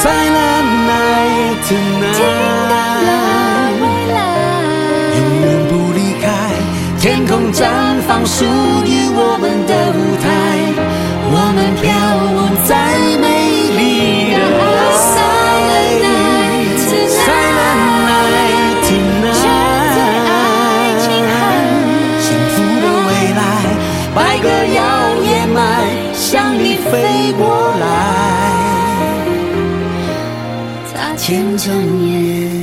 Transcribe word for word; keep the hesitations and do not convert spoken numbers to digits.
Silent night tonight， 永远不离开，天空绽放属于我们的舞台，我们飘舞在美丽的海。Silent night tonight， 幸福的未来，百个摇曳麦向你飞过来，他牵着你。